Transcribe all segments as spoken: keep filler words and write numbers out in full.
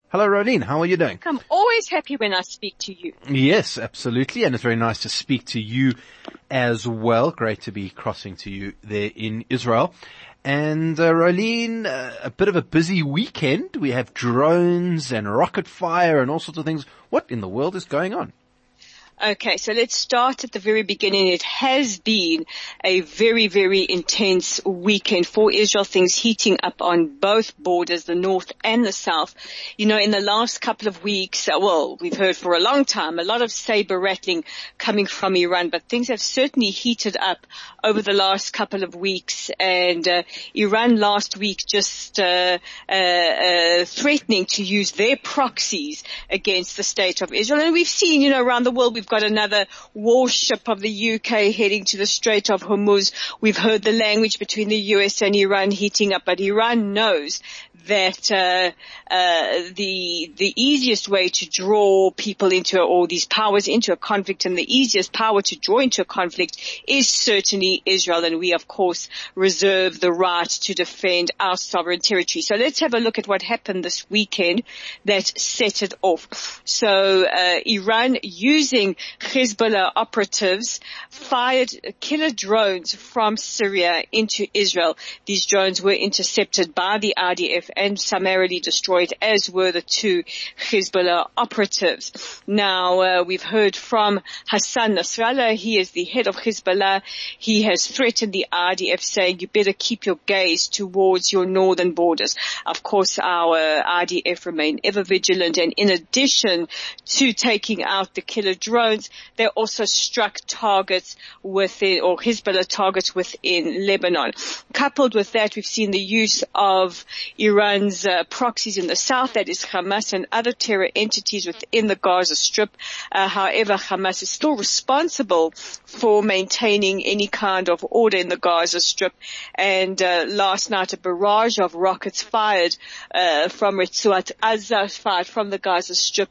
Hello, Rolene. How are you doing? I'm always happy when I speak to you. Yes, absolutely. And it's very nice to speak to you as well. Great to be crossing to you there in Israel. And uh, Rolene, uh, a bit of a busy weekend. We have drones and rocket fire and all sorts of things. What in the world is going on? Okay, so let's start at the very beginning. It has been a very, very intense weekend for Israel, things heating up on both borders, the north and the south. You know, in the last couple of weeks, well, we've heard for a long time, a lot of saber rattling coming from Iran, but things have certainly heated up over the last couple of weeks. And uh, Iran last week just uh, uh, uh, threatening to use their proxies against the state of Israel. And we've seen, you know, around the world, we've We've got another warship of the U K heading to the Strait of Hormuz. We've heard the language between the U S and Iran heating up, but Iran knows that uh, uh the the easiest way to draw people into, or these powers into a conflict, and the easiest power to draw into a conflict is certainly Israel, and we of course reserve the right to defend our sovereign territory. So let's have a look at what happened this weekend that set it off. So uh Iran, using Hezbollah operatives, fired killer drones from Syria into Israel. These drones were intercepted by the I D F and summarily destroyed, as were the two Hezbollah operatives. Now, uh, we've heard from Hassan Nasrallah. He is the head of Hezbollah. He has threatened the I D F, saying, you better keep your gaze towards your northern borders. Of course, our I D F remain ever vigilant, and in addition to taking out the killer drones, they also struck targets within, or Hezbollah targets within Lebanon. Coupled with that, we've seen the use of Iran's uh, proxies in the south, that is Hamas and other terror entities within the Gaza Strip. Uh, however, Hamas is still responsible for maintaining any kind of order in the Gaza Strip. And uh, last night, a barrage of rockets fired uh, from Retzuat Azza, fired from the Gaza Strip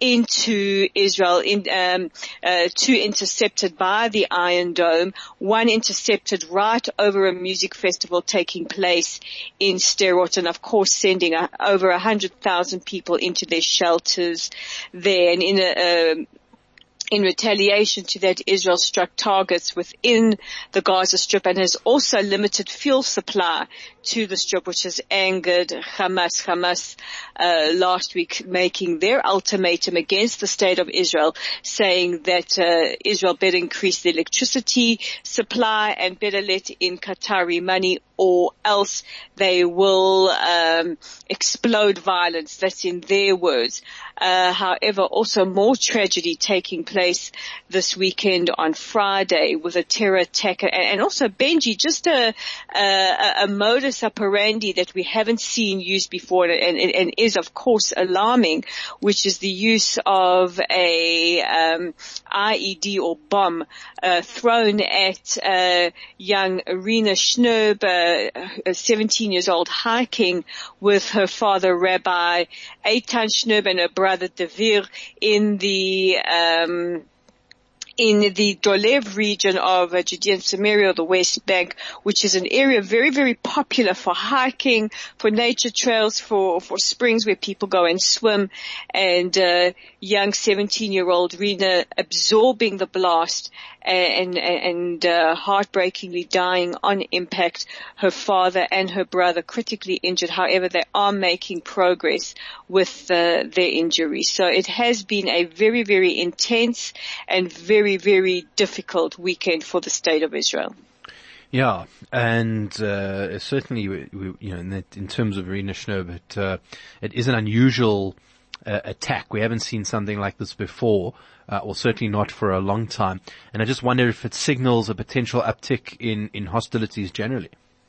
into Israel, in um, uh, two intercepted by the Iron Dome, one intercepted right over a music festival taking place in Sderot, and of course sending a, over a hundred thousand people into their shelters there. And in a um, In retaliation to that, Israel struck targets within the Gaza Strip and has also limited fuel supply to the Strip, which has angered Hamas. Hamas uh, last week making their ultimatum against the state of Israel, saying that uh, Israel better increase the electricity supply and better let in Qatari money, or else they will um, explode violence. That's in their words. Uh, however, also more tragedy taking place this weekend on Friday with a terror attack, and also, Benji, just a, a, a modus operandi that we haven't seen used before, and, and, and is of course alarming, which is the use of a um, I E D or bomb uh, thrown at uh, young Rina Schnerb, uh, seventeen years old, hiking with her father, Rabbi Eitan Schnerb, and her brother Devir in the um in the Dolev region of uh, Judea and Samaria, the West Bank, which is an area very, very popular for hiking, for nature trails, for, for springs where people go and swim. And uh, young seventeen-year-old Rina absorbing the blast and, and, and uh, heartbreakingly dying on impact. Her father and her brother critically injured. However, they are making progress with uh, their injuries. So it has been a very, very intense and very very, very difficult weekend for the state of Israel. Yeah, and uh, certainly, we, we, you know, in, that, in terms of Rina Schnerb, it, uh, it is an unusual uh, attack. We haven't seen something like this before, uh, or certainly not for a long time. And I just wonder if it signals a potential uptick in, in hostilities generally.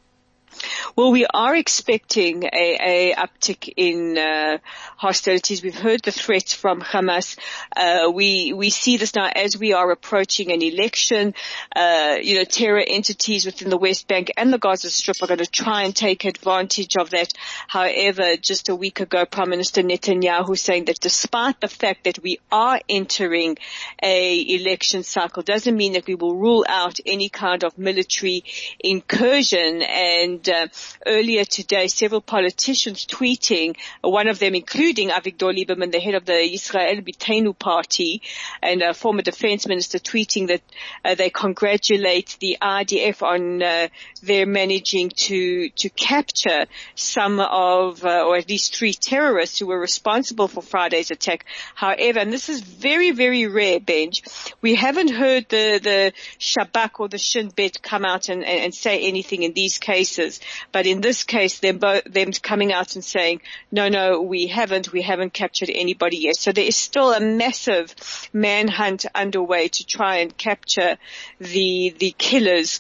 Well, we are expecting a, a uptick in uh, hostilities. We've heard the threats from Hamas. Uh, we we see this now as we are approaching an election. Uh, you know, terror entities within the West Bank and the Gaza Strip are going to try and take advantage of that. However, just a week ago, Prime Minister Netanyahu saying that despite the fact that we are entering a election cycle, doesn't mean that we will rule out any kind of military incursion. And And uh, earlier today, several politicians tweeting, one of them including Avigdor Lieberman, the head of the Israel Beiteinu party, and a former defense minister, tweeting that uh, they congratulate the I D F on uh, their managing to to capture some of, uh, or at least three terrorists who were responsible for Friday's attack. However, and this is very, very rare, Benj, we haven't heard the, the Shabak or the Shin Bet come out and, and, and say anything in these cases. But in this case, them both, them coming out and saying, no, no, we haven't, we haven't captured anybody yet. So there is still a massive manhunt underway to try and capture the, the killers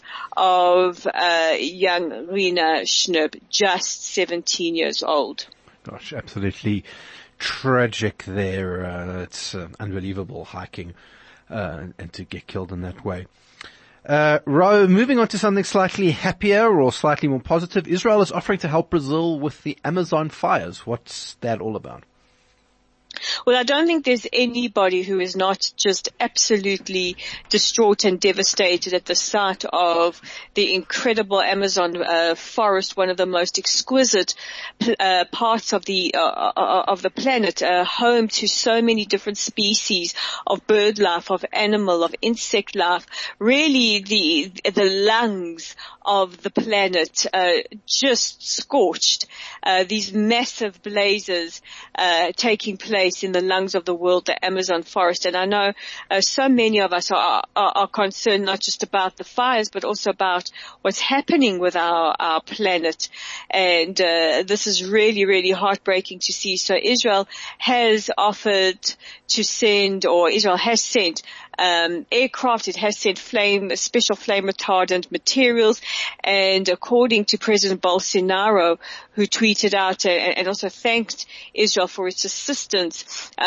of, uh, young Rina Schnupp, just seventeen years old. Gosh, absolutely tragic there. Uh, it's uh, unbelievable hiking, uh, and, and to get killed in that way. Uh, Ro, moving on to something slightly happier or slightly more positive. Israel is offering to help Brazil with the Amazon fires. What's that all about? Well, I don't think there's anybody who is not just absolutely distraught and devastated at the sight of the incredible Amazon uh, forest, one of the most exquisite uh, parts of the uh, of the planet, uh, home to so many different species of bird life, of animal, of insect life, really the the lungs of the planet, uh, just scorched. Uh, these massive blazes uh, taking place in the lungs of the world, the Amazon forest. And I know uh, so many of us are, are, are concerned not just about the fires, but also about what's happening with our, our planet. And uh, this is really, really heartbreaking to see. So Israel has offered to send, or Israel has sent Um, aircraft. It has sent flame, special flame retardant materials, and according to President Bolsonaro, who tweeted out uh, and also thanked Israel for its assistance, uh,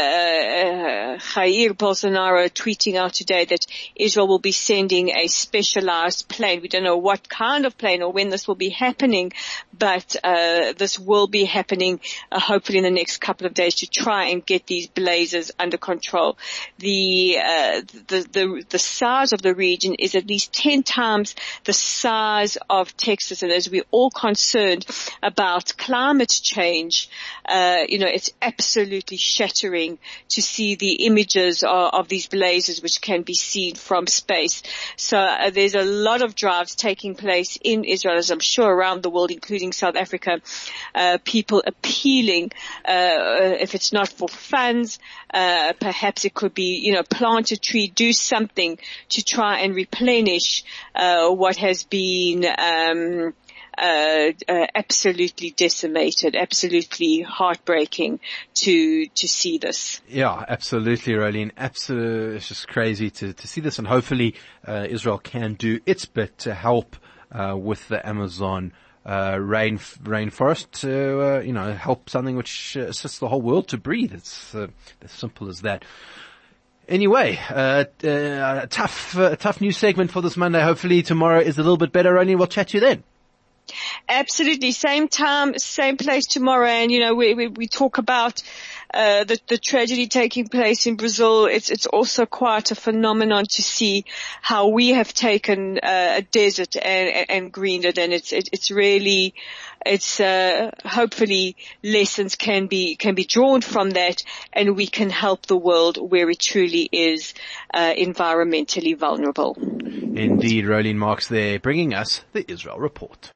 uh, Jair Bolsonaro tweeting out today that Israel will be sending a specialized plane. We don't know what kind of plane or when this will be happening, but uh, this will be happening uh, hopefully in the next couple of days to try and get these blazes under control. The uh, Uh, the, the, the size of the region is at least ten times the size of Texas. And as we're all concerned about climate change, uh, you know, it's absolutely shattering to see the images of, of these blazes which can be seen from space. So uh, there's a lot of drives taking place in Israel, as I'm sure around the world, including South Africa, uh, people appealing, uh, if it's not for funds, uh, perhaps it could be, you know, plant a tree, do something to try and replenish uh, what has been um, uh, uh, absolutely decimated, absolutely heartbreaking to to see this. Yeah, absolutely, Rolene. Absolutely, it's just crazy to to see this, and hopefully uh, Israel can do its bit to help uh, with the Amazon uh, rain rainforest to uh, you know help something which uh, assists the whole world to breathe. It's uh, as simple as that. Anyway, uh, uh, tough, uh, tough news segment for this Monday. Hopefully tomorrow is a little bit better. Only we'll chat to you then. Absolutely. Same time, same place tomorrow. And, you know, we, we, we talk about, uh, the, the tragedy taking place in Brazil. It's, it's also quite a phenomenon to see how we have taken, uh, a desert and, and, and greened it. And it's, it, it's really, it's, uh, hopefully lessons can be, can be drawn from that, and we can help the world where it truly is, uh, environmentally vulnerable. Indeed, Rolene Marks there, bringing us the Israel Report.